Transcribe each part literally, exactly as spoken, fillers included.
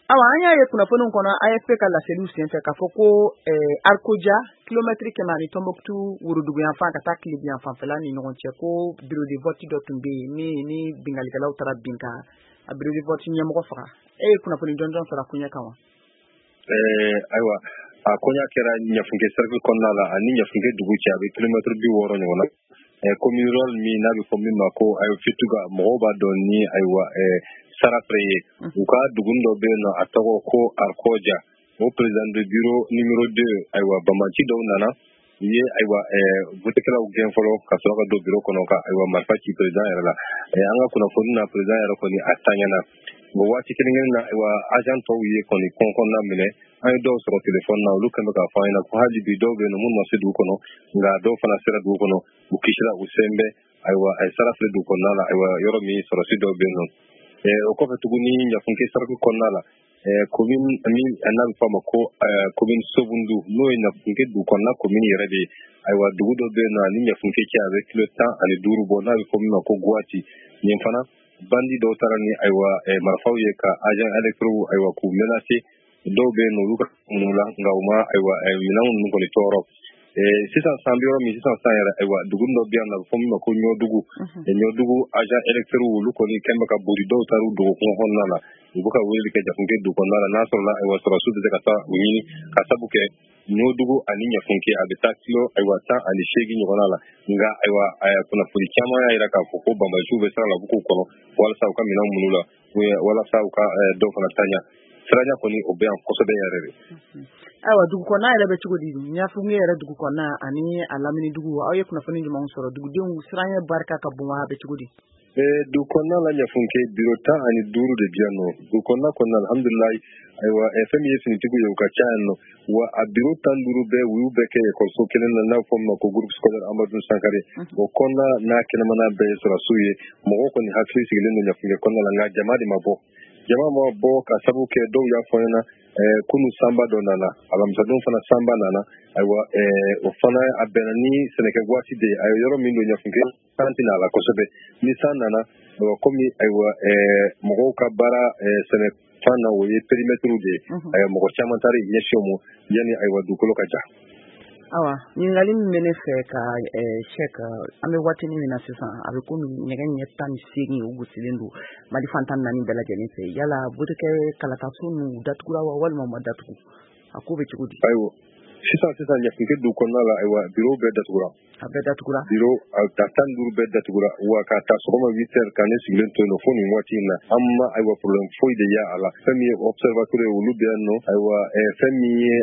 awa anya ye kunnafoni kono A F P ka laseliw senfɛ k'a fɔ ko eh, Arkoja kilomètre kɛmɛ ani Tombouctou Worodugu yanfan ka taa Kilebi yanfanfɛla ni ɲɔgɔn cɛ ko bureau de vote dɔ tun bɛ yen ni ni bingalikɛlaw taara bin ka a bureau de vote ɲɛmɔgɔ faga e ye kunnafoni jɔnjɔn sɔrɔ a koɲɛ kan wa? Eh, ayiwa a koɲa kɛra Ɲafunke cercle kɔnɔna la ani Ɲafunke dugu cɛ a bɛ kilomètre bi wɔɔrɔ ɲɔgɔn na. Eh, commune rurale min n'a bɛ fɔ min ma ko ayo Fituga mɔgɔw b'a dɔn ni ayiwa eh, Sarafere ye u ka dugu dɔ bɛ yen nɔ a tɔgɔ ko Arkoja o président de bureau numéro deux ayiwa Bamaci dɔw nana u ye ayiwa eh, votekɛlaw gɛn fɔlɔ ka sɔrɔ ka don bureau kɔnɔ ka ayiwa marifa ci président yɛrɛ la eh, an ka kunnafoni na président yɛrɛ kɔni a taɲana o waati kelen kelen na ayiwa agent tɔw ye kɔni kɔn kɔnɔna minɛ an ye dɔw sɔrɔ telefɔni na olu kɛmɛ k'a fɔ an ɲɛna ko hali bi dɔw bɛ yen nɔ minnu ma se dugu kɔnɔ nka dɔw fana sera dugu kɔnɔ u kisira u sen bɛ ayiwa a ye Sarafere dugu kɔnɔna la ayiwa yɔrɔ min sɔrɔsi dɔw bɛ yen nɔ o kɔfɛ tuguni Ɲafunke cercle kɔnɔna la commune min n'a bɛ fɔ a ma ko commune Sobundu n'o ye Ɲafunke dugu kɔnɔna commune yɛrɛ de ye ayiwa dugu dɔ bɛ yen nɔ ani Ɲafunke cɛ a bɛ kilo tan ani duuru bɔ n'a bɛ fɔ min ma ko Guwati nin fana bandi dɔw taara ni ayiwa marifaw ye ka agent électoraux ayiwa k'u menacer dɔw bɛ yen nɔ olu ka mun la nka u ma ayiwa minɛnw ninnu kɔni tɔɔrɔ sisan san bɛ yɔrɔ min sisan san yɛrɛ ayiwa dugu dɔ bɛ yan nɔ a bɛ fɔ min ma ko Ɲɔdugu Ɲɔdugu agent électoraux olu kɔni kɛlen bɛ ka boli dɔw taara u dogo kungo kɔnɔna la u bɛ ka weleli kɛ Ɲafunke dugu kɔnɔna la n'a sɔrɔla ayiwa sɔrɔsiw bɛ se ka taa u ɲini ka sabu kɛ Ɲɔdugu ani Ɲafunke a bɛ taa kilo ayiwa tan ani seegin ɲɔgɔnna la nka ayiwa kunnafoni caman y'a jira k'a fɔ ko banbasiw bɛ sira la buguw kɔnɔ walasa u ka minɛnw minnu la walasa u ka dɔw fana taɲa siranya kɔni o bɛ yan kosɛbɛ yɛrɛ de. ayiwa dugu kɔnɔna yɛrɛ bɛ cogo di Ɲafunke yɛrɛ dugu kɔnɔna ani a lamini dugu aw ye kunnafoni jumɛnw sɔrɔ dugudenw siranya barika ka bon wa a bɛ cogo di? dugu kɔnɔna la Ɲafunke bureau tan ani duuru de bɛ yan nɔ dugu kɔnɔna kɔnɔna la alhamdulilayi ayiwa fɛn min ye finitigiw ye u ka ca yan nɔ wa a bureau tan duuru bɛɛ u y'u bɛɛ kɛ ekɔliso kelen na n'a fɔ min ma ko groupe scolaire Amadou Sankare o kɔnɔna n'a kɛnɛmana bɛɛ ye sɔrɔsiw ye mɔgɔw kɔni hakili sigilen don Ɲafunke kɔnɔna la nka jama de ma bɔ jama ma bɔ ka sabu kɛ dɔw y'a fɔ ɲɛna kunu sanba dɔ nana alamisadon fana sanba nana ayiwa o fana a bɛnna ni sɛnɛkɛ waati de ye a ye yɔrɔ min don Ɲafunke san tɛna a la kosɛbɛ ni san nana komi ayiwa mɔgɔw ka baara sɛnɛ fan na o ye périmètre de ye mɔgɔ caman taara ɲɛsin o ma yanni ayiwa dugukolo ka ja. awa ɲininkali min bɛ ne fɛ ka Sɛk an bɛ waatinin min na sisan a bɛ komi ɲɛgɛn ɲɛ tan ni seegin o gosilen don Mali fan tan ni naani bɛɛ lajɛlen fɛ yala votekɛ kalataso ninnu datugura wa walima u ma datugu a ko bɛ cogo di? ayiwa sisan sisan Ɲafunke dugu kɔnɔna la ayiwa bureau bɛɛ datugura. a bɛɛ datugura? bureau a tan ni duuru bɛɛ datugura wa k'a ta sɔgɔma huit heures ka ne sigilen to yen nɔ fo nin waati in na an ma ayiwa problème foyi de y'a a la fɛn min ye observateur ye olu bɛ yan nɔ ayiwa fɛn min ye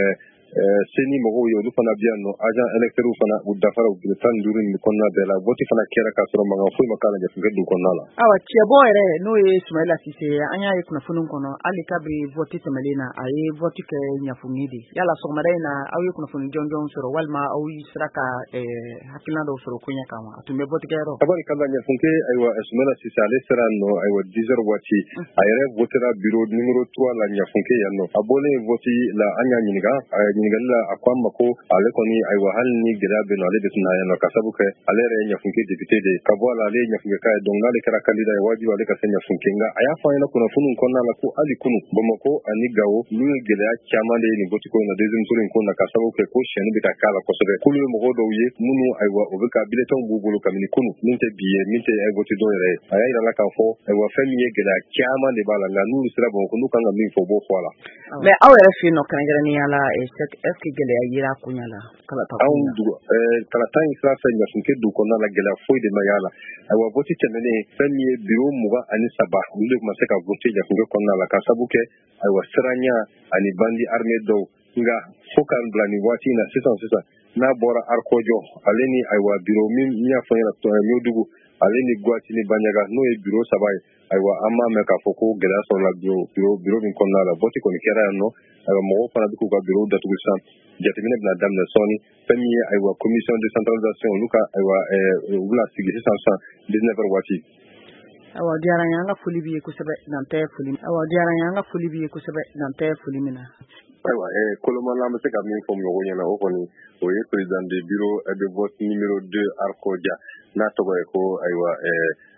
seni mɔgɔw ye olu fana bɛ yan nɔ agent électoraux fana u dafara u bureau tan ni duuru nin kɔnɔna bɛɛ la vote fana kɛra k'a sɔrɔ mankan foyi ma k'a la Ɲafunke dugu kɔnɔna la. awa cɛbɔ yɛrɛ n'o ye Sumayila Sise an y'a ye kunnafoni kɔnɔ hali kabiri vote tɛmɛlen na a ye vote kɛ Ɲafunke de yala sɔgɔmada in na aw ye kunnafoni jɔnjɔn sɔrɔ walima aw sera ka hakilina dɔw sɔrɔ koɲɛ kan wa a tun bɛ vote kɛyɔrɔ? tabarikala Ɲafunke ayiwa Sumayila Sise ale sera nɔ ayiwa dix heures waati a yɛrɛ votera bureau numéro trois la Ɲafunke yan nɔ a bɔlen vote la an y'a ɲininka ɲininkali la a ko an ma ko ale kɔni ayiwa hali ni gɛlɛya bɛ yen nɔ ale de tɛna yan nɔ ka sabu kɛ ale yɛrɛ ye Ɲafunke député de ye ka bɔ a la ale ye Ɲafunke ka ye donc n'ale kɛra candidat ye wajibi ale ka se Ɲafunke nka a y'a fɔ an ɲɛna kunnafoniw kɔnɔna la ko hali kunu Bamakɔ ani Gawo n'u ye gɛlɛya caman de ye nin vote ko in na deuxième tour in ko na ka sabu kɛ ko siyɛnni bɛ ka k'a la kosɛbɛ k'olu ye mɔgɔ dɔw ye minnu ayiwa u bɛ ka bulletin b'u bolo kabini kunu min tɛ bi ye min tɛ vote dɔw yɛrɛ ye a y'a yira la k'a fɔ ayiwa fɛn min ye gɛlɛya caman de b'a la nka n'olu sera Bamakɔ n'u kan ka min fɔ u b'o fɔ a la. mais aw yɛrɛ fɛ yen nɔ kɛrɛnkɛrɛnnenya la est ce que gɛlɛya yera koɲa la kalata anw dugu kalata in sira fɛ Ɲafunke dugu kɔnɔna la gɛlɛya foyi de ma y'a la ayiwa vote tɛmɛnen fɛn min ye bureau mugan ani saba olu de tun ma se ka vote Ɲafunke kɔnɔna la ka sabu kɛ ayiwa siranya ani bandi armé dɔw nka fo k'an bila nin waati in na sisan sisan n'a bɔra Arkojo ale ni ayiwa bureau min y'a fɔ ɲɛna Ɲɔdugu ale ni Guwati ni Banyaga n'o ye bureau saba ye ayiwa an b'a mɛn k'a fɔ ko gɛlɛya sɔrɔla bureau bureau min kɔnɔna la vote kɔni kɛra yan nɔ ayiwa mɔgɔw fana bɛ k'u ka bureau datugu sisan jateminɛ bɛna daminɛ sɔɔni fɛn min ye ayiwa commission décentralisation olu ka ayiwa u bɛna sigi sisan sisan dix-neuf heures waati. awa diyara n ye an ka foli b'i ye kosɛbɛ dan tɛ foli awa diyara n ye an ka foli b'i ye kosɛbɛ dan tɛ foli min na. ayiwa Kolomana an bɛ se ka min fɔ mɔgɔw ɲɛna o kɔni o ye président de bureau de vote numéro deux Arkoja n'a tɔgɔ ye ko ayiwa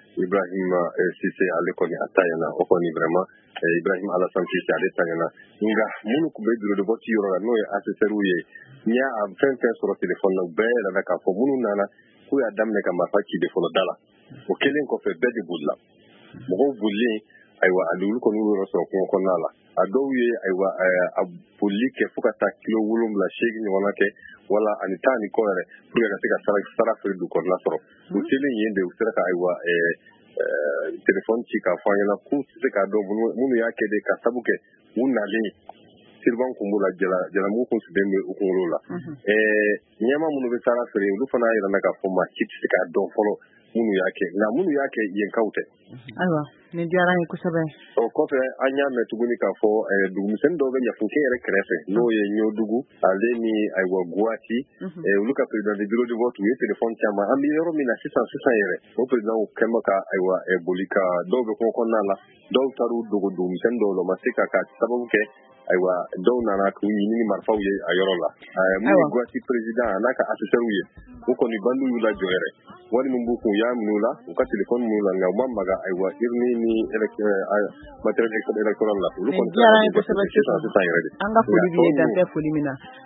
Ibrahim Cissé ale kɔni a ta ɲɛna o kɔni vraiment Ibrahim Alassane Cissé ale ta ɲɛna nka minnu tun bɛ bureau de vote yɔrɔ la n'o ye assesseurs ye n'i y'a fɛn fɛn sɔrɔ téléphone na u bɛɛ yɛlɛla k'a fɔ minnu nana k'u y'a daminɛ ka marifa ci de fɔlɔ da la o kɛlen kɔfɛ bɛɛ de bolila mɔgɔw bolilen ayiwa a olu kɔni y'u yɔrɔ sɔrɔ kungo kɔnɔna la a dɔw ye ayiwa a bolili kɛ fo ka taa kilo wolonwula seegin ɲɔgɔnna kɛ wala ani tan ni kɔ yɛrɛ pour que ka se ka sara feere du kɔnɔna sɔrɔ u selen yen de u sera ka ayiwa téléphone ci k'a fɔ an ɲɛna k'u tɛ se k'a dɔn minnu y'a kɛ de ka sabu kɛ u nalen siriban kun b'u la jalamugu kun sigilen bɛ u kunkolo la ɲɛma minnu bɛ sara feere olu fana y'a yirana k'a fɔ maa si tɛ se k'a dɔn fɔlɔ minnu y'a kɛ nka minnu y'a kɛ yenkaw tɛ. Ayiwa nin diyara n ye kosɛbɛ. O kɔfɛ an y'a mɛn tuguni k'a fɔ dugumisɛnnin dɔw bɛ Ɲafunke yɛrɛ kɛrɛfɛ n'o ye Ɲɔdugu ale ni ayiwa Guwati olu ka président de bureau de vote u ye téléphone caman an bɛ yɔrɔ min na sisan sisan yɛrɛ o président kɛ bɛ ka ayiwa boli ka dɔw bɛ kungo kɔnɔna la dɔw taar'u dogo dugumisɛnnin dɔw la o ma se ka ka sababu kɛ ayiwa dɔw nana k'u ɲini ni marifaw ye a yɔrɔ la mun ye Guwati président a n'a ka assesseurs ye u kɔni bandu y'u lajɔ yɛrɛ wari min b'u kun u y'a minɛ u la u ka téléphone minɛ u la nka u ma maga ayiwa urne ni matériel électoral la olu kɔni an ka foli b'i ye dan tɛ foli min na